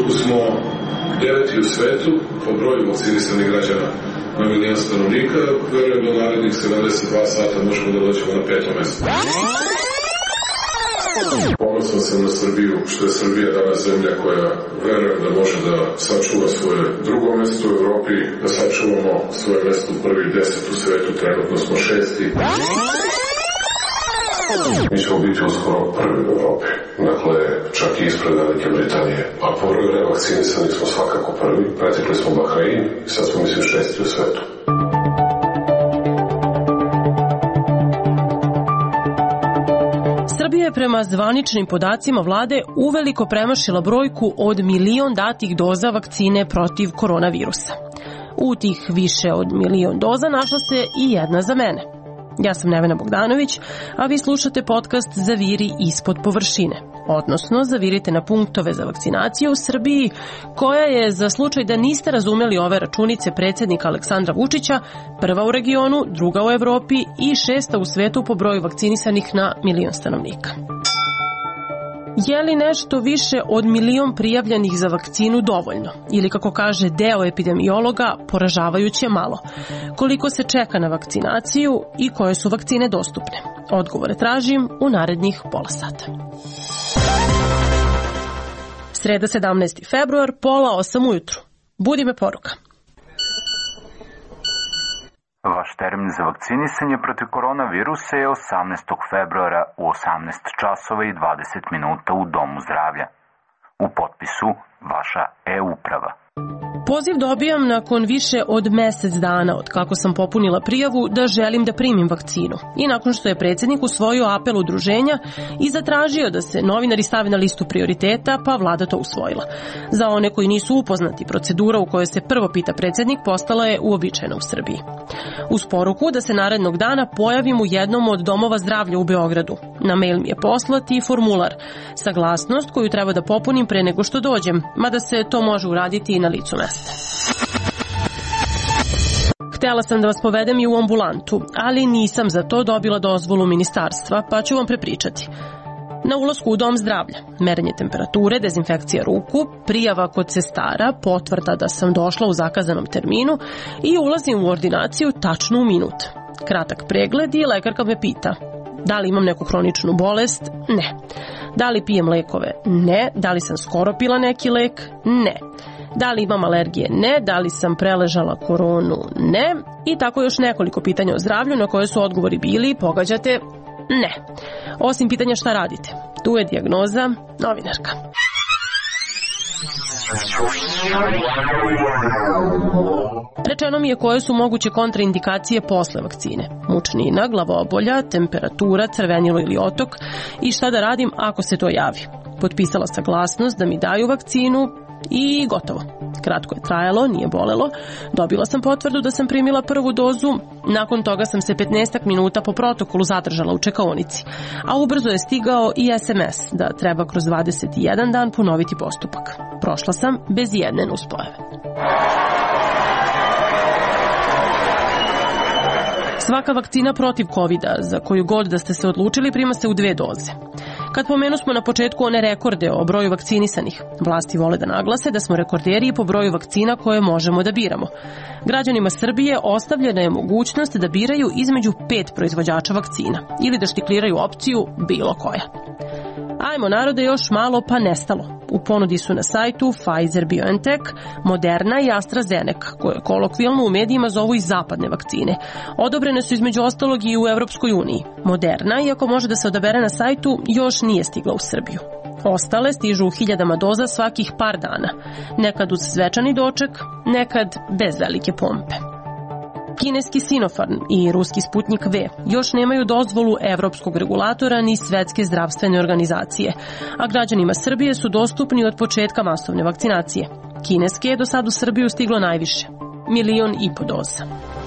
trenutku smo 9. u svetu po broju vakcinisanih građana na milion stanovnika. Verujem da u narednih 72 sata možemo da dođemo na 5. mesto. Ponosan sam na Srbiju, što je Srbija danas zemlja koja verujem da može da sačuva svoje drugo mesto u Evropi, da sačuvamo svoje mesto u prvih 10 u svetu, trenutno smo 6. Mi ćemo biti uskoro prvi u Evropi, dakle čak i ispred Velike Britanije, a po broju revakcinisani smo svakako prvi, pretekli smo Bahrein i sad smo mislim 6. u svetu. Srbija je prema zvaničnim podacima vlade uveliko premašila brojku od 1 milion datih doza vakcine protiv koronavirusa. U tih više od 1 milion doza našla se i jedna za mene. Ja sam Nevena Bogdanović, a vi slušate podcast Zaviri ispod površine, odnosno zavirite na punktove za vakcinaciju u Srbiji, koja je, za slučaj da niste razumeli ove računice predsjednika Aleksandra Vučića, prva u regionu, druga u Evropi i 6. u svetu po broju vakcinisanih na milion stanovnika. Je li nešto više od 1 milion prijavljenih za vakcinu dovoljno? Ili, kako kaže deo epidemiologa, poražavajuće malo? Koliko se čeka na vakcinaciju i koje su vakcine dostupne? Odgovore tražim u narednih pola sata. Sreda 17. februar, 7:30 ujutru. Budi me poruka. Vaš termin za vakcinisanje protiv koronavirusa je 18. februara u 18 časova i 20 minuta u Domu zdravlja. U potpisu vaša e-uprava. Poziv dobijam nakon više od mesec dana od kako sam popunila prijavu da želim da primim vakcinu i nakon što je predsjednik usvojio apel udruženja i zatražio da se novinari stave na listu prioriteta, pa vlada to usvojila. Za one koji nisu upoznati, procedura u kojoj se prvo pita predsjednik postala je uobičajena u Srbiji. Uz poruku da se narednog dana pojavim u jednom od domova zdravlja u Beogradu. Na mail mi je poslati formular, saglasnost koju treba da popunim pre nego što dođem, mada se to može uraditi i na licu mesta. Htela sam da vas povedem i u ambulantu, ali nisam za to dobila dozvolu ministarstva, pa ću vam prepričati. Na ulasku u dom zdravlja, merenje temperature, dezinfekcija ruku, prijava kod sestara, potvrda da sam došla u zakazanom terminu i ulazim u ordinaciju tačno u minut. Kratak pregled i lekarka me pita: da li imam neku hroničnu bolest? Ne. Da li pijem lekove? Ne. Da li sam skoro pila neki lek? Ne. Da li imam alergije? Ne. Da li sam preležala koronu? Ne. I tako još nekoliko pitanja o zdravlju na koje su odgovori bili, pogađate, ne. Osim pitanja šta radite. Tu je dijagnoza novinarka. Rečeno mi je koje su moguće kontraindikacije posle vakcine. Mučnina, glavobolja, temperatura, crvenilo ili otok i šta da radim ako se to javi. Potpisala saglasnost da mi daju vakcinu i gotovo. Kratko je trajalo, nije bolelo. Dobila sam potvrdu da sam primila prvu dozu. Nakon toga sam se 15 minuta po protokolu zadržala u čekaonici. A ubrzo je stigao i SMS da treba kroz 21 dan ponoviti postupak. Prošla sam bez jedne nuspojave. Svaka vakcina protiv COVID-a, za koju god da ste se odlučili, prima se u 2 doze. Kad pomenu smo na početku one rekorde o broju vakcinisanih, vlasti vole da naglase da smo rekorderi i po broju vakcina koje možemo da biramo. Građanima Srbije ostavljena je mogućnost da biraju između 5 proizvođača vakcina ili da štikliraju opciju bilo koja. Ajmo narode, još malo pa nestalo. U ponudi su na sajtu Pfizer BioNTech, Moderna i AstraZeneca, koje kolokvijalno u medijima zovu i zapadne vakcine. Odobrene su između ostalog i u Evropskoj uniji. Moderna, iako može da se odabere na sajtu, još nije stigla u Srbiju. Ostale stižu u 1000 doza svakih par dana. Nekad uz svečani doček, nekad bez velike pompe. Kineski Sinopharm i ruski Sputnik V još nemaju dozvolu evropskog regulatora ni Svetske zdravstvene organizacije, a građanima Srbije su dostupni od početka masovne vakcinacije. Kineske je do sad u Srbiju stiglo najviše, 1,5 miliona doza.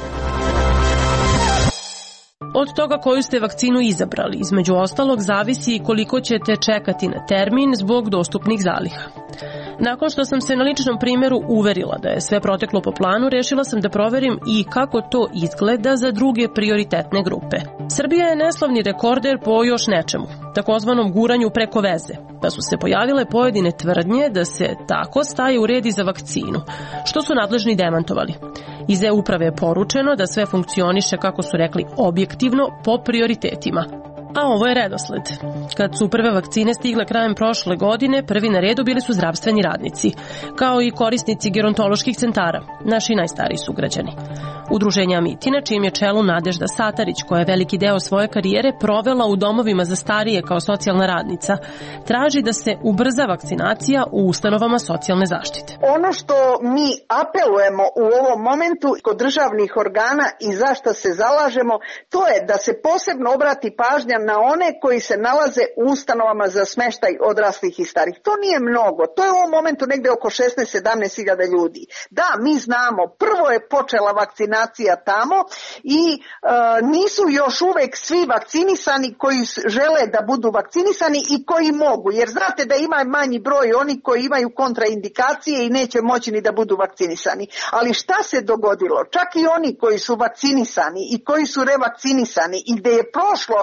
Od toga koju ste vakcinu izabrali, između ostalog, zavisi koliko ćete čekati na termin zbog dostupnih zaliha. Nakon što sam se na ličnom primjeru uverila da je sve proteklo po planu, rešila sam da proverim i kako to izgleda za druge prioritetne grupe. Srbija je neslavni rekorder po još nečemu, takozvanom guranju preko veze, da su se pojavile pojedine tvrdnje da se tako staje u red i za vakcinu, što su nadležni demantovali. Iz e-uprave je poručeno da sve funkcioniše, kako su rekli, objektivno po prioritetima. A ovo je redosled. Kad su prve vakcine stigle krajem prošle godine, prvi na redu bili su zdravstveni radnici, kao i korisnici gerontoloških centara, naši najstariji sugrađani. Udruženje Amiti, na čijem je čelu Nadežda Satarić, koja je veliki deo svoje karijere provela u domovima za starije kao socijalna radnica, traži da se ubrza vakcinacija u ustanovama socijalne zaštite. Ono što mi apelujemo u ovom momentu kod državnih organa i za što se zalažemo, to je da se posebno obrati pažnja na one koji se nalaze u ustanovama za smeštaj odraslih i starih. To nije mnogo, to je u ovom momentu negde oko 16-17 hiljada ljudi. Da, mi znamo, prvo je počela vakcinacija tamo i nisu još uvek svi vakcinisani koji žele da budu vakcinisani i koji mogu, jer znate da ima manji broj oni koji imaju kontraindikacije i neće moći ni da budu vakcinisani. Ali šta se dogodilo? Čak i oni koji su vakcinisani i koji su revakcinisani i gde je prošlo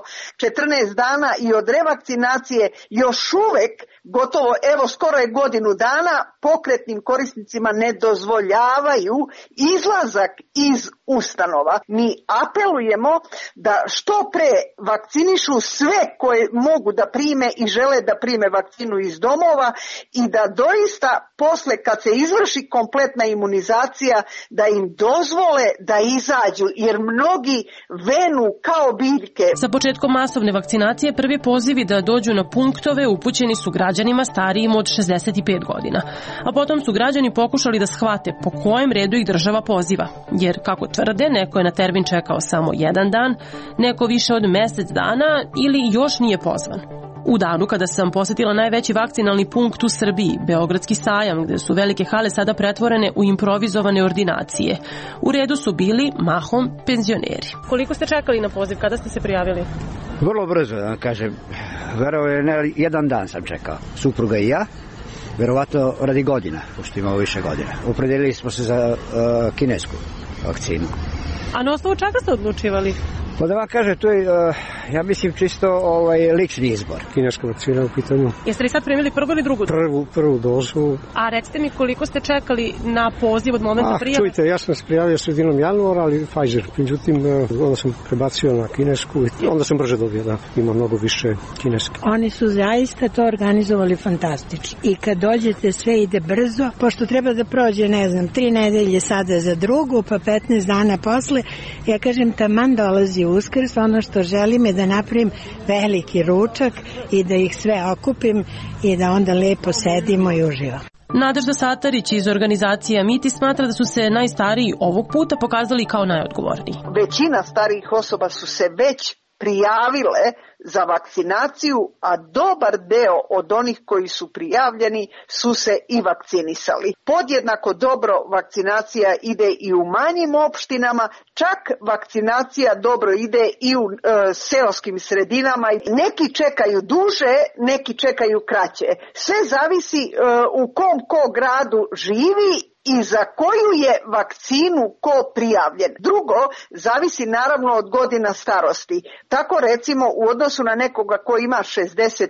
14 dana i od revakcinacije, još uvek gotovo, evo skoro je godinu dana, pokretnim korisnicima ne dozvoljavaju izlazak iz ustanova. Mi apelujemo da što pre vakcinišu sve koje mogu da prime i žele da prime vakcinu iz domova i da doista posle kad se izvrši kompletna imunizacija da im dozvole da izađu, jer mnogi venu kao biljke. Sa početkom masovne vakcinacije prvi pozivi da dođu na punktove upućeni su građanima starijim od 65 godina, a potom su građani pokušali da shvate po kojem redu ih država poziva, jer kako tvrde, neko je na termin čekao samo jedan dan, neko više od mesec dana ili još nije pozvan. U danu kada sam posetila najveći vakcinalni punkt u Srbiji, Beogradski sajam, gde su velike hale sada pretvorene u improvizovane ordinacije, u redu su bili mahom penzioneri. Koliko ste čekali na poziv? Kada ste se prijavili? Vrlo brzo, da kažem. Verovatno jedan dan sam čekao. Supruga i ja. Verovatno radi godina, pošto imamo više godina. Opredelili smo se za kinesku vakcinu. A na osnovu čega ste odlučivali? Pa da vam kažem, to je, ja mislim, čisto lični izbor. Kineska vakcina u pitanju. Jeste li sad primili prvu ili drugu dozu? Prvu dozu. A recite mi koliko ste čekali na poziv od momenta prijave? Čujte, ja sam se prijavio sredinom januara, ali Pfizer. Međutim, onda sam prebacio na kinesku i onda sam brže dobio da ima mnogo više kineske. Oni su zaista to organizovali fantastično. I kad dođete sve ide brzo, pošto treba da prođe, 3 nedelje sada za drugu, pa 15 dana posle, ja kažem, taman dolazi Uskrs, ono što želim je da napravim veliki ručak i da ih sve okupim i da onda lepo sedimo i uživamo. Nadežda Satarić iz organizacije Amiti smatra da su se najstariji ovog puta pokazali kao najodgovorniji. Većina starijih osoba su se već prijavile za vakcinaciju, a dobar deo od onih koji su prijavljeni su se i vakcinisali. Podjednako dobro vakcinacija ide i u manjim opštinama, čak vakcinacija dobro ide i u seoskim sredinama. Neki čekaju duže, neki čekaju kraće. Sve zavisi u kom ko gradu živi i za koju je vakcinu ko prijavljen. Drugo, zavisi naravno od godina starosti. Tako recimo u odnosu na nekoga ko ima 65,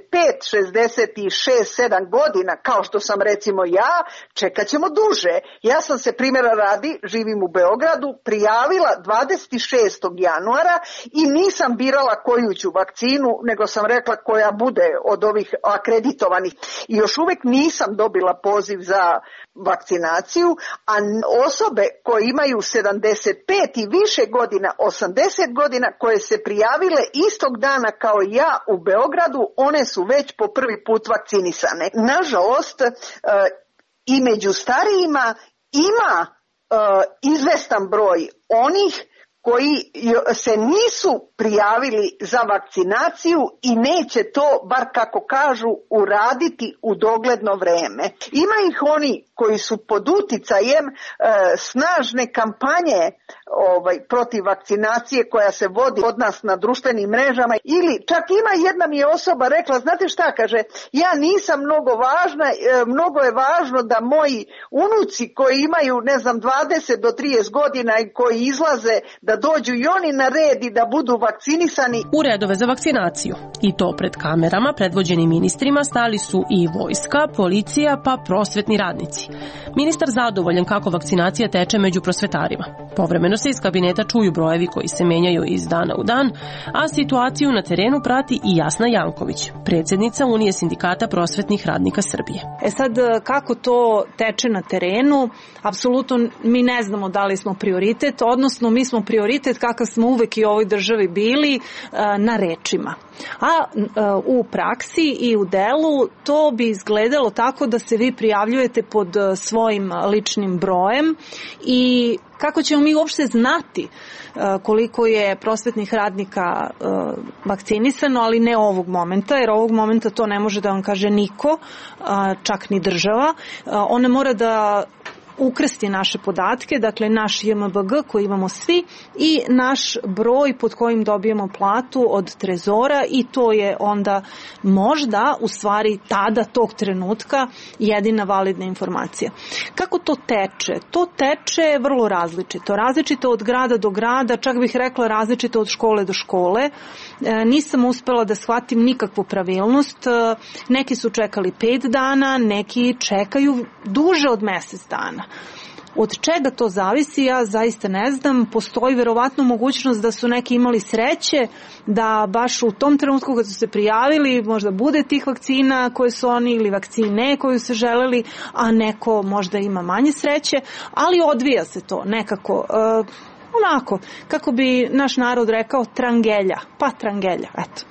66, 7 godina, kao što sam recimo ja, čekat ćemo duže. Ja sam se primjera radi, živim u Beogradu, prijavila 26. januara i nisam birala koju ću vakcinu, nego sam rekla koja bude od ovih akreditovanih. I još uvek nisam dobila poziv za vakcinaciju, a osobe koje imaju 75 i više godina, 80 godina, koje se prijavile istog dana kao i ja u Beogradu, one su već po prvi put vakcinisane. Nažalost, i među starijima ima izvestan broj onih koji se nisu prijavili za vakcinaciju i neće to, bar kako kažu, uraditi u dogledno vreme. Ima ih oni koji su pod uticajem snažne kampanje protiv vakcinacije koja se vodi od nas na društvenim mrežama, ili čak jedna mi je osoba rekla, znate šta, kaže, ja nisam mnogo važna, mnogo je važno da moji unuci koji imaju 20 do 30 godina i koji izlaze da dođu i oni na red i da budu vakcinisani. U redove za vakcinaciju, i to pred kamerama predvođeni ministrima, stali su i vojska, policija pa prosvetni radnici. Ministar zadovoljan kako vakcinacija teče među prosvetarima. Povremeno se iz kabineta čuju brojevi koji se menjaju iz dana u dan, a situaciju na terenu prati i Jasna Janković, predsjednica Unije sindikata prosvetnih radnika Srbije. Sad, kako to teče na terenu, apsolutno mi ne znamo da li smo prioritet, odnosno mi smo prioritet kakav smo uvek i u ovoj državi bili na rečima. A u praksi i u delu to bi izgledalo tako da se vi prijavljujete pod svojim ličnim brojem i kako ćemo mi uopšte znati koliko je prosvetnih radnika vakcinisano, ali ne ovog momenta, jer ovog momenta to ne može da vam kaže niko, čak ni država. Ona mora da ukrsti naše podatke, dakle naš JMBG koji imamo svi i naš broj pod kojim dobijemo platu od Trezora i to je onda možda u stvari tada tog trenutka jedina validna informacija. Kako to teče? To teče vrlo različito. Različito od grada do grada, čak bih rekla različito od škole do škole. Nisam uspela da shvatim nikakvu pravilnost. Neki su čekali 5 dana, neki čekaju duže od mjesec dana. Od čega to zavisi, ja zaista ne znam. Postoji verovatno mogućnost da su neki imali sreće da baš u tom trenutku kad su se prijavili možda bude tih vakcina koje su oni ili vakcine koju su želeli, a neko možda ima manje sreće, ali odvija se to nekako onako, kako bi naš narod rekao, trangelja. Pa trangelja, eto.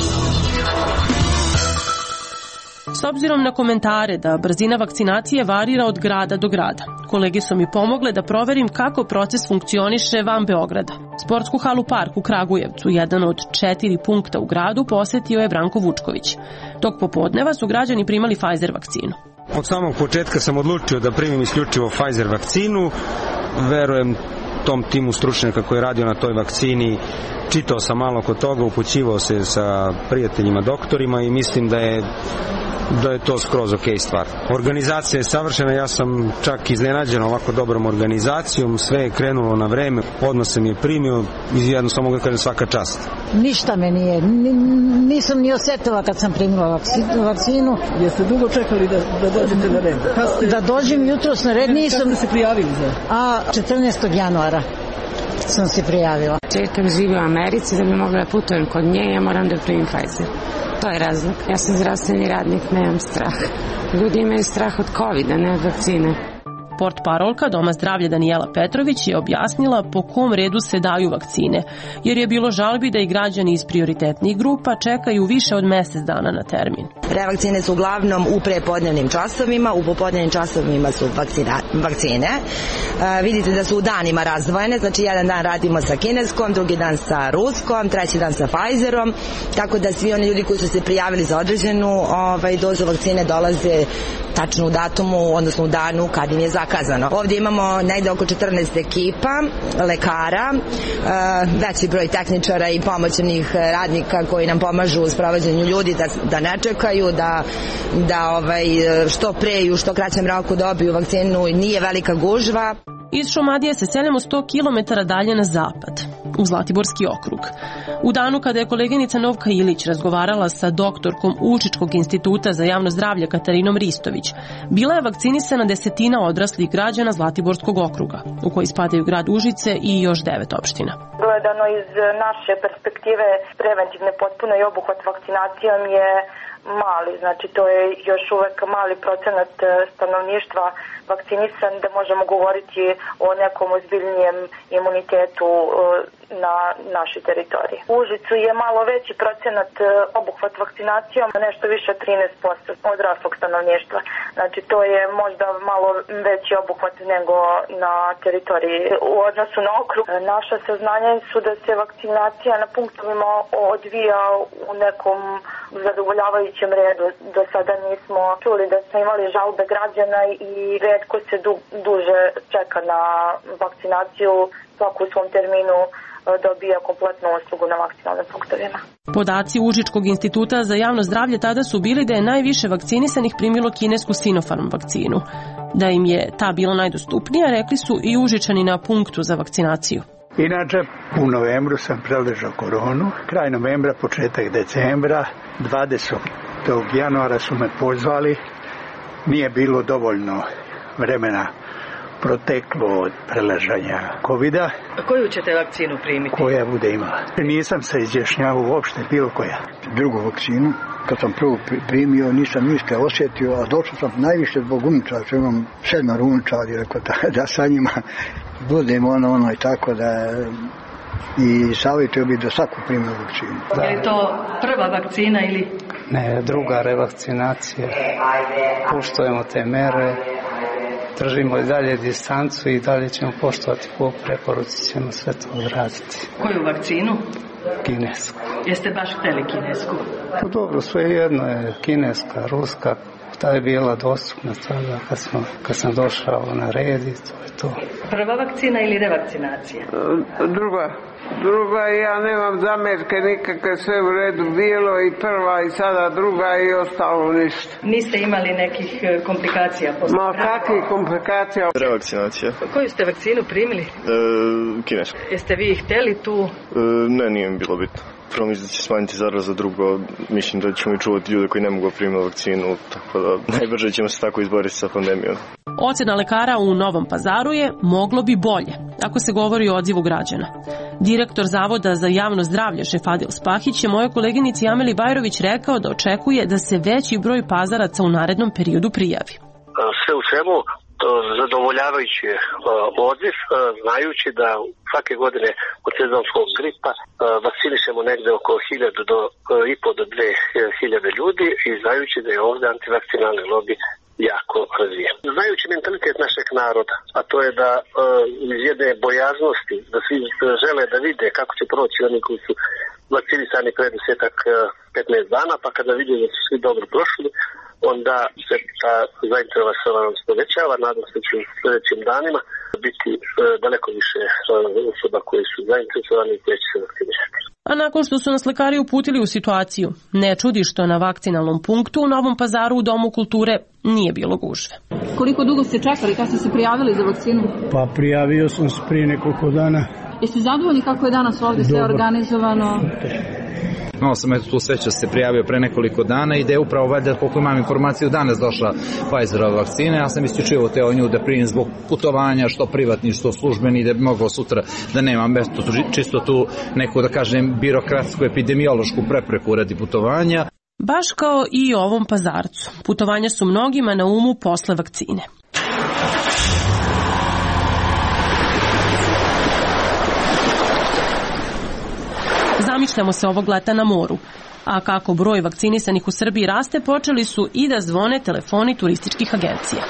S obzirom na komentare da brzina vakcinacije varira od grada do grada, kolege su mi pomogle da proverim kako proces funkcioniše van Beograda. Sportsku halu Park u Kragujevcu, jedan od 4 punkta u gradu, posetio je Branko Vučković. Tog popodneva su građani primali Pfizer vakcinu. Od samog početka sam odlučio da primim isključivo Pfizer vakcinu. Verujem tom timu stručnjaka koji je radio na toj vakcini. Čitao sam malo kod toga, upućivao se sa prijateljima doktorima i mislim da je to skroz ok stvar. Organizacija je savršena, ja sam čak iznenađen ovako dobrom organizacijom, sve je krenulo na vreme, odnos sam je primio i jednostavno mogu da kažem svaka čast. Ništa me nije, nisam ni osjetila kad sam primila vakcinu. Jeste dugo čekali da dođete na red? Da dođem jutros na red, nisam. Kada ste se prijavili za? 14. januara sam se prijavila. Čerka živi u Americi, da bi mogla da putujem kod nje, ja moram da primim Pfizer. To je razlog. Ja sam zdravstveni radnik, nemam strah. Ljudi imaju strah od COVID-a, ne od vakcine. Portparolka Doma zdravlja Danijela Petrović je objasnila po kom redu se daju vakcine, jer je bilo žalbi da i građani iz prioritetnih grupa čekaju više od mjesec dana na termin. Revakcine su uglavnom u prepodnevnim časovima, u popodnevnim časovima su vakcine. Vidite da su u danima razdvojene, znači jedan dan radimo sa kineskom, drugi dan sa ruskom, treći dan sa Pfizerom, tako da svi oni ljudi koji su se prijavili za određenu dozu vakcine dolaze tačno u datumu, odnosno u danu kad im je zakazano. Ovdje imamo negde oko 14 ekipa, lekara, veći broj tehničara i pomoćnih radnika koji nam pomažu u sprovođenju ljudi da ne čekaju, da što pre i u što kraćem roku dobiju vakcinu, nije velika gužva. Iz Šumadije se seljamo 100 km dalje na zapad, u Zlatiborski okrug. U danu kada je koleginica Novka Ilić razgovarala sa doktorkom Ulčičkog instituta za javno zdravlje Katarinom Ristović, bila je vakcinisana 10 odraslih građana Zlatiborskog okruga, u koji spadaju grad Užice i još 9 opština. Gledano iz naše perspektive, preventivne potpuno i obuhvat vakcinacijom je mali, znači to je još uvek mali procenat stanovništva vakcinisan da možemo govoriti o nekom ozbiljnijem imunitetu na našoj teritoriji. U Užicu je malo veći procenat obuhvat vakcinacijom, nešto više od 13% odraslog stanovništva. Znači to je možda malo veći obuhvat nego na teritoriji u odnosu na okrug. Naša saznanja su da se vakcinacija na punktovima odvija u nekom zadovoljavajućem redu. Do sada nismo čuli da smo imali žalbe građana i retko se duže čeka na vakcinaciju, svako u svom terminu dobija kompletnu uslugu na vakcinalnim punktovima. Podaci Užičkog instituta za javno zdravlje tada su bili da je najviše vakcinisanih primilo kinesku Sinopharm vakcinu. Da im je ta bila najdostupnija, rekli su i Užičani na punktu za vakcinaciju. Inače, u novembru sam preležao koronu, kraj novembra, početak decembra, 20. januara su me pozvali, nije bilo dovoljno vremena proteklo od preležanja COVID-a. A koju ćete vakcinu primiti? Koja bude imala. Nisam se izjašnjavao uopšte, bilo koja. Drugu vakcinu, kad sam prvo primio, nisam ništa osjetio, a došao sam najviše zbog unučara, što imam 7 unučari, rekao da sa njima budem ono i tako da i savjetio bi da svaku primio vakcinu. Je li to prva vakcina ili? Ne, druga revakcinacija. Poštujemo te mere, držimo i dalje distancu i dalje ćemo poštovati po preporuci, ćemo sve to odraditi. Koju vakcinu? Kinesku. Jeste baš hteli kinesku? Pa dobro, sve jedno je kineska, ruska, ta je bila dostupna tada kad sam došao na red i to je to. Prva vakcina ili revakcinacija? Druga, ja nemam zamerke nikakve, sve u redu bilo i prva i sada druga i ostalo ništa. Niste imali nekih komplikacija? Ma kakvih komplikacija? Revakcinacija. Koju ste vakcinu primili? Kinesku. Jeste vi hteli tu? Ne, nije mi bilo bitno. Prvo mislim da će smanjiti zaraza, drugo mislim da ćemo i čuvati ljude koji ne mogu primiti vakcinu, tako da najbrže ćemo se tako izboriti sa pandemijom. Ocena lekara u Novom Pazaru je moglo bi bolje, ako se govori o odzivu građana. Direktor Zavoda za javno zdravlje Šefadil Spahić je mojoj koleginici Ameli Bajrović rekao da očekuje da se veći broj pazaraca u narednom periodu prijavi. Sve u svemu zadovoljavajući odziv, znajući da svake godine od sezonskog gripa vakcinišemo negde oko 1000 do 2000 ljudi i znajući da je ovdje antivakcinalni lobi jako razvijen. Znajući mentalitet našeg naroda, a to je da iz jedne bojaznosti, da svi žele da vide kako će proći oni koji su vakcinisani pre 10-15 dana, pa kada vide da su svi dobro prošli, onda se ta zainteresovanost povećava. Nadam se da će u sljedećim danima biti daleko više osoba koji su zainteresovani i koji će se vakcinisati. A nakon što su nas lekari uputili u situaciju, ne čudi što na vakcinalnom punktu u Novom Pazaru u Domu kulture nije bilo gužve. Koliko dugo ste čekali, kad ste se prijavili za vakcinu? Pa prijavio sam se prije nekoliko dana. Jeste zadovoljni kako je danas ovdje sve organizovano? Imao sam tu sreću se prijavio pre nekoliko dana i da je upravo valjda, koliko imam informaciju, danas došla Pfizerova vakcina. Ja sam isključivo teo nju da primim zbog putovanja, što privatni, što službeni, da bi mogao sutra da nemam čisto tu neku, da kažem, birokratsku, epidemiološku prepreku radi putovanja. Baš kao i ovom Pazarcu. Putovanja su mnogima na umu posle vakcine. Zamišljamo se ovog leta na moru, a kako broj vakcinisanih u Srbiji raste, počeli su i da zvone telefoni turističkih agencija.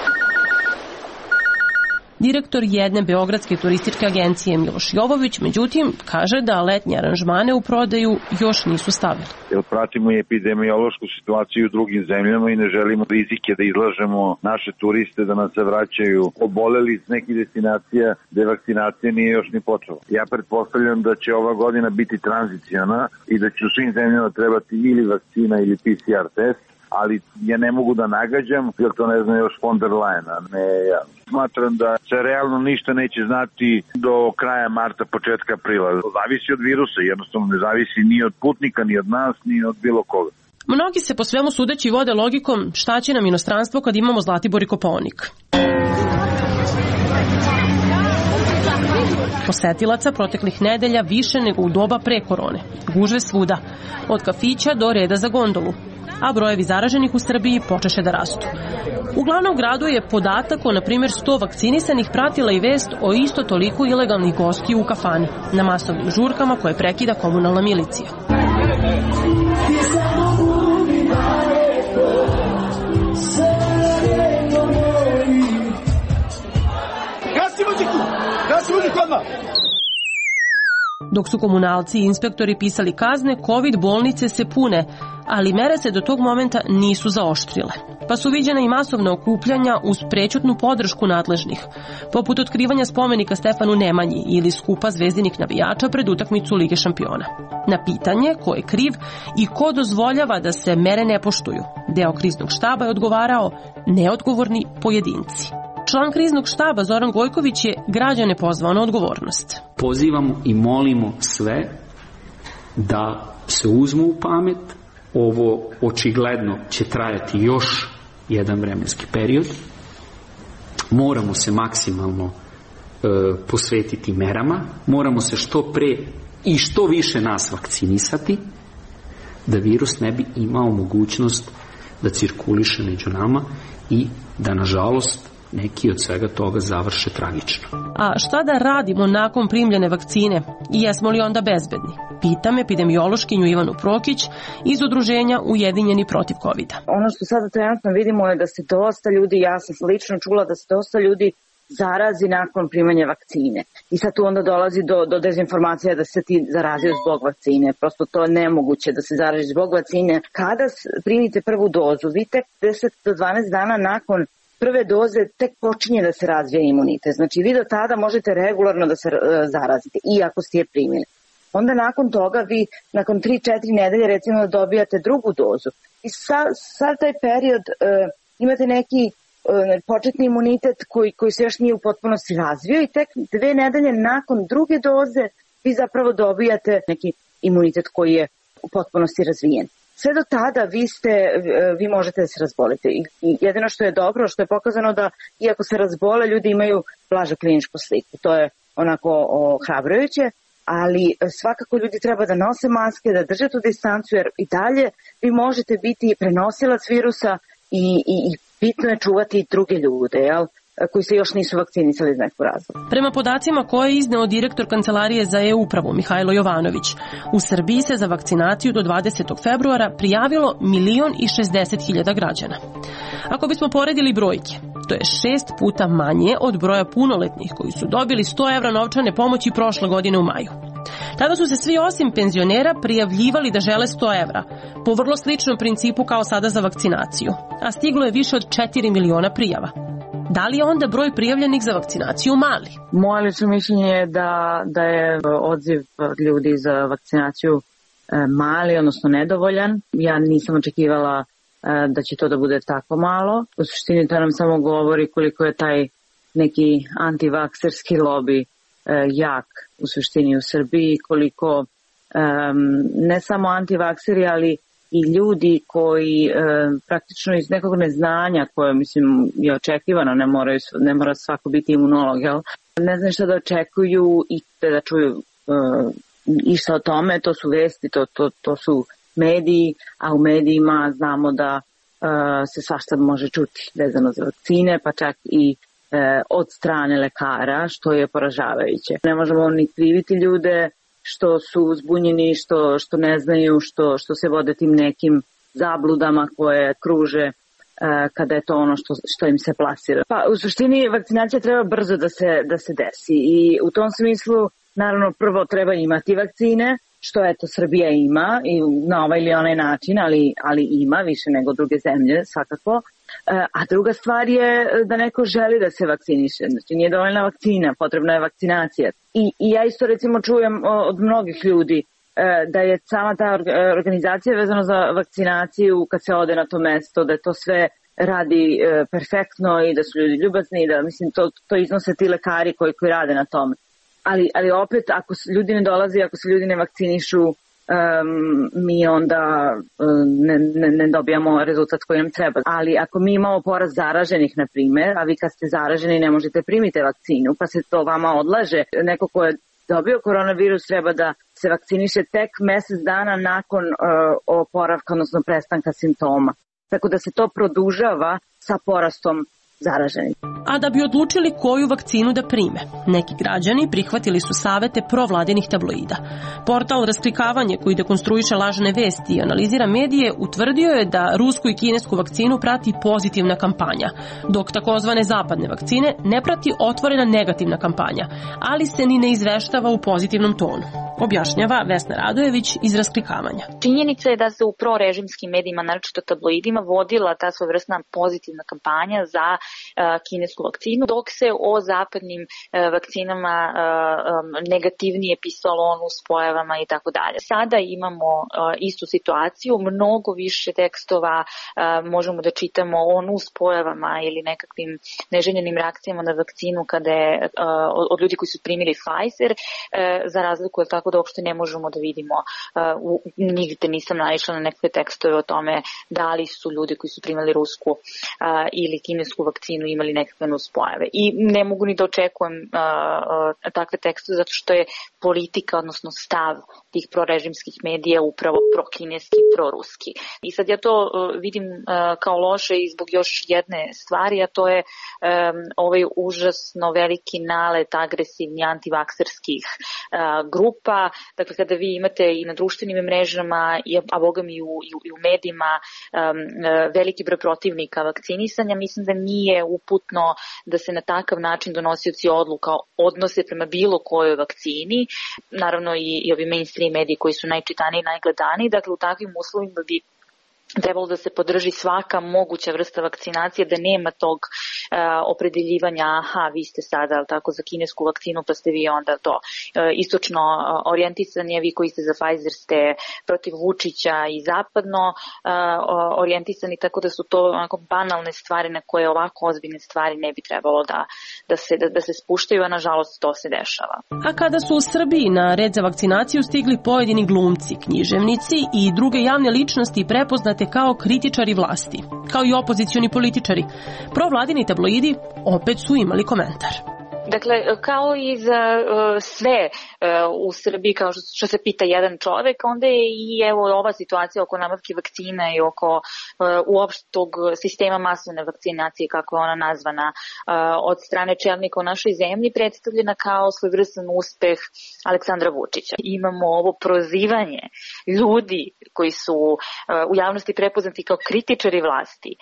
Direktor jedne beogradske turističke agencije Miloš Jovović, međutim, kaže da letnje aranžmane u prodaju još nisu stavili. Pratimo i epidemiološku situaciju u drugim zemljama i ne želimo rizike da izlažemo naše turiste da nas se vraćaju oboleli iz nekih destinacija gde vakcinacija nije još ni počela. Ja pretpostavljam da će ova godina biti tranziciona i da će u svim zemljama trebati ili vakcina ili PCR test, ali ja ne mogu da nagađam, jer to ne zna još von der Leyen, a ne ja. Smatram da se realno ništa neće znati do kraja marta, početka aprila. Zavisi od virusa, jednostavno ne zavisi ni od putnika, ni od nas, ni od bilo koga. Mnogi se po svemu sudeći vode logikom šta će nam inostranstvo kad imamo Zlatibor i Kopaonik. Posetilaca proteklih nedelja više nego u doba pre korone. Gužve svuda, od kafića do reda za gondolu. a brojevi zaraženih u Srbiji počeše da rastu. U glavnom gradu je podatak o, na primjer, 100 vakcinisanih pratila i vest o isto toliko ilegalnih gostiju u kafani, na masovnim žurkama koje prekida komunalna milicija. Dok su komunalci i inspektori pisali kazne, COVID bolnice se pune, ali mere se do tog momenta nisu zaoštrile. Pa su viđena i masovna okupljanja uz prećutnu podršku nadležnih, poput otkrivanja spomenika Stefanu Nemanji ili skupa zvezdinih navijača pred utakmicu Lige šampiona. Na pitanje ko je kriv i ko dozvoljava da se mere ne poštuju, deo kriznog štaba je odgovarao neodgovorni pojedinci. Član kriznog štaba Zoran Gojković je građane pozvao na odgovornost. Pozivamo i molimo sve da se uzmu u pamet. Ovo očigledno će trajati još jedan vremenski period. Moramo se maksimalno posvetiti merama. Moramo se što pre i što više nas vakcinisati da virus ne bi imao mogućnost da cirkuliše među nama i da, nažalost, neki od svega toga završe tragično. A šta da radimo nakon primljene vakcine i jesmo li onda bezbedni? Pitam epidemiološkinju Ivanu Prokić iz udruženja Ujedinjeni protiv COVID-a. Ono što sada trenutno vidimo je da se dosta ljudi, ja sam lično čula da se dosta ljudi zarazi nakon primanja vakcine. I sad tu onda dolazi do dezinformacija da se ti zarazio zbog vakcine. Prosto to je nemoguće da se zarazi zbog vakcine. Kada primite prvu dozu, vi tek 10 do 12 dana nakon prve doze tek počinje da se razvija imunitet. Znači vi do tada možete regularno da se zarazite, iako ste je primili. Onda nakon toga vi, nakon 3-4 nedelje recimo dobijate drugu dozu. I sad taj period imate neki početni imunitet koji se još nije u potpunosti razvio i tek 2 nedelje nakon druge doze vi zapravo dobijate neki imunitet koji je u potpunosti razvijen. Sve do tada vi možete da se razbolite. I jedino što je dobro, što je pokazano da iako se razbole, ljudi imaju blažu kliničku sliku. To je onako ohrabrujuće, ali svakako ljudi treba da nose maske, da drže tu distancu, jer i dalje vi možete biti prenosilac virusa i bitno je čuvati druge ljude, jel? Koji se još nisu vakcinisali iz nekog razloga. Prema podacima koje je izneo direktor Kancelarije za e-upravu Mihajlo Jovanović, u Srbiji se za vakcinaciju do 20. februara prijavilo 1.060.000 građana. Ako bismo poredili brojke, to je 6 puta manje od broja punoletnih koji su dobili 100 evra novčane pomoći prošle godine u maju. Tada su se svi osim penzionera prijavljivali da žele 100 evra, po vrlo sličnom principu kao sada za vakcinaciju, a stiglo je više od 4 miliona prijava. Da li je onda broj prijavljenih za vakcinaciju mali? Moje lično mišljenje je da je odziv ljudi za vakcinaciju mali, odnosno nedovoljan. Ja nisam očekivala da će to da bude tako malo. U suštini to nam samo govori koliko je taj neki antivakserski lobi jak u suštini u Srbiji, koliko ne samo antivakseri, ali i ljudi koji praktično iz nekog neznanja, koje mislim je očekivano, ne mora svako biti imunolog, jel? Ne znaju šta da očekuju i da čuju išta o tome, to su vesti, to su mediji, a u medijima znamo da se svašta može čuti vezano za vakcine, pa čak i od strane lekara, što je poražavajuće. Ne možemo ni kriviti ljude što su zbunjeni, što ne znaju, što se vode tim nekim zabludama koje kruže kada je to ono što im se plasira. Pa u suštini vakcinacija treba brzo da se desi i u tom smislu naravno prvo treba imati vakcine, što eto Srbija ima i na ovaj ili onaj način, ali ima više nego druge zemlje svakako. A druga stvar je da neko želi da se vakciniše. Znači nije dovoljna vakcina, potrebna je vakcinacija. I ja isto recimo čujem od mnogih ljudi da je sama ta organizacija vezana za vakcinaciju kad se ode na to mesto, da to sve radi perfektno i da su ljudi ljubazni i da mislim to iznose ti lekari koji rade na tome. Ali opet ako ljudi ne dolaze, ako se ljudi ne vakcinišu, mi onda ne dobijamo rezultat koji nam treba. Ali ako mi imamo porast zaraženih, na primjer, a vi kad ste zaraženi ne možete primiti vakcinu, pa se to vama odlaže, neko ko je dobio koronavirus treba da se vakciniše tek mesec dana nakon oporavka, odnosno prestanka simptoma. Tako da se to produžava sa porastom zaraženih. A da bi odlučili koju vakcinu da prime, neki građani prihvatili su savete provladinih tabloida. Portal Rasklikavanje, koji dekonstruiše lažne vesti i analizira medije, utvrdio je da rusku i kinesku vakcinu prati pozitivna kampanja, dok takozvane zapadne vakcine ne prati otvorena negativna kampanja, ali se ni ne izveštava u pozitivnom tonu. Objašnjava Vesna Radojević iz Rasklikavanja. Činjenica je da se u prorežimskim medijima, naročito tabloidima, vodila ta svojevrsna pozitivna kampanja za kinesku vakcinu, dok se o zapadnim vakcinama negativnije pisalo o nuspojavama i tako dalje. Sada imamo istu situaciju, mnogo više tekstova možemo da čitamo o nuspojavama ili nekakvim neželjenim reakcijama na vakcinu kada je od ljudi koji su primili Pfizer, za razliku od tako da uopšte ne možemo da vidimo, nigde nisam naišla na nekakve tekstove o tome da li su ljudi koji su primali rusku ili kinesku vakcinu imali nekakve nuspojave. I ne mogu ni da očekujem takve tekstove zato što je politika, odnosno stav tih prorežimskih medija upravo prokineski i proruski. I sad ja to vidim kao loše i zbog još jedne stvari, a to je ovaj užasno veliki nalet agresivni antivakserskih grupa. Dakle, kada vi imate i na društvenim mrežama, a boga mi i u medijima veliki broj protivnika vakcinisanja, mislim da nije uputno da se na takav način donosioci odluka odnose prema bilo kojoj vakcini. Naravno i ovi mainstream mediji koji su najčitaniji i najgledaniji. Dakle, u takvim uslovima bi trebalo da se podrži svaka moguća vrsta vakcinacije, da nema tog opredeljivanja, vi ste sada tako za kinesku vakcinu, pa ste vi onda to istočno orijentisani, a vi koji ste za Pfizer ste protiv Vučića i zapadno orijentisani, tako da su to onako banalne stvari na koje ovako ozbiljne stvari ne bi trebalo da se spuštaju, a nažalost to se dešava. A kada su u Srbiji na red za vakcinaciju stigli pojedini glumci, književnici i druge javne ličnosti prepoznate kao kritičari vlasti, kao i opozicioni političari, provladini tabloidi opet su imali komentar. Dakle, kao i za sve u Srbiji, kao što se pita jedan čovek, onda je i evo ova situacija oko nabavke vakcina i oko uopštog sistema masovne vakcinacije, kako je ona nazvana od strane čelnika u našoj zemlji, predstavljena kao svojevrstan uspeh Aleksandra Vučića. Imamo ovo prozivanje ljudi koji su u javnosti prepoznati kao kritičari vlasti.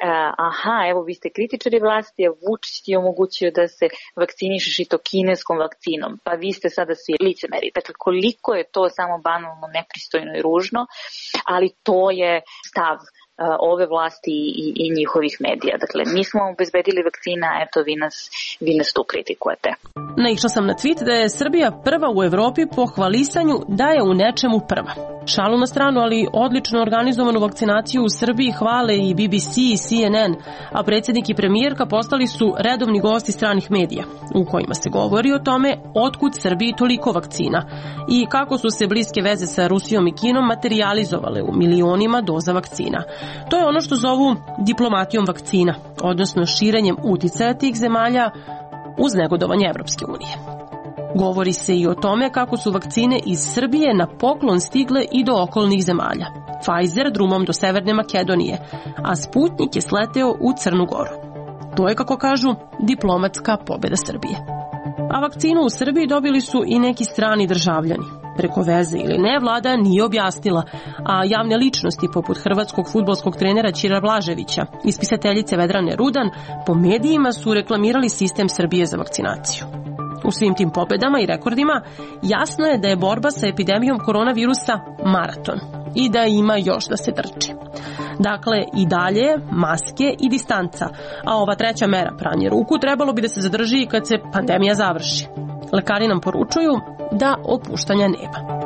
Evo vi ste kritičari vlasti, a Vučić je omogućio da se vakcinišeš i to kineskom vakcinom, pa vi ste sada svi licemeri. Dakle, koliko je to samo banalno, nepristojno i ružno, ali to je stav ove vlasti i njihovih medija. Dakle, mi smo obezbedili vakcina, eto vi nas tu kritikujete. Naišla sam na tweet da je Srbija prva u Evropi po hvalisanju da je u nečemu prva. Šalu na stranu, ali odlično organizovanu vakcinaciju u Srbiji hvale i BBC i CNN, a predsjednik i premijerka postali su redovni gosti stranih medija, u kojima se govori o tome otkud Srbiji toliko vakcina i kako su se bliske veze sa Rusijom i Kinom materijalizovale u milionima doza vakcina. To je ono što zovu diplomatijom vakcina, odnosno širenjem uticaja tih zemalja uz negodovanje Evropske unije. Govori se i o tome kako su vakcine iz Srbije na poklon stigle i do okolnih zemalja. Pfizer drumom do Severne Makedonije, a Sputnik je sleteo u Crnu Goru. To je, kako kažu, diplomatska pobjeda Srbije. A vakcinu u Srbiji dobili su i neki strani državljani. Preko veze ili ne, vlada nije objasnila, a javne ličnosti poput hrvatskog fudbalskog trenera Ćira Blaževića i spisateljice Vedrane Rudan po medijima su reklamirali sistem Srbije za vakcinaciju. U svim tim pobedama i rekordima jasno je da je borba sa epidemijom koronavirusa maraton i da ima još da se trči. Dakle, i dalje maske i distanca, a ova treća mera, pranje ruku, trebalo bi da se zadrži kad se pandemija završi. Lekari nam poručuju da opuštanja nema.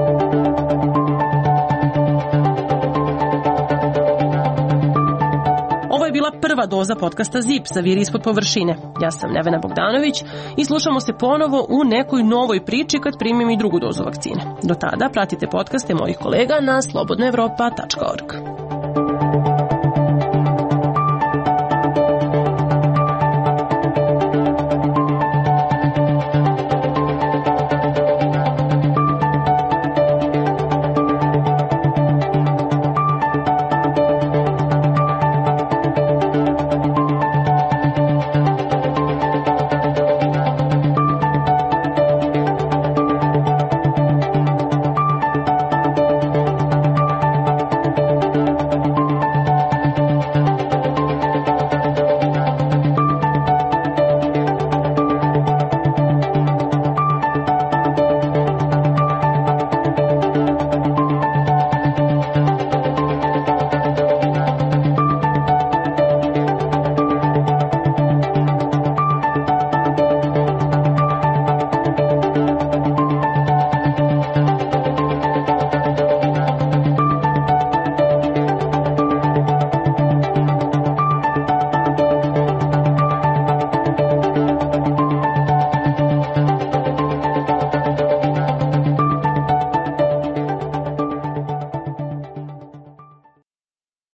Ovo je bila prva doza podcasta ZIP za Viri ispod površine. Ja sam Nevena Bogdanović i slušamo se ponovo u nekoj novoj priči kad primim i drugu dozu vakcine. Do tada pratite podcaste mojih kolega na slobodnaevropa.org.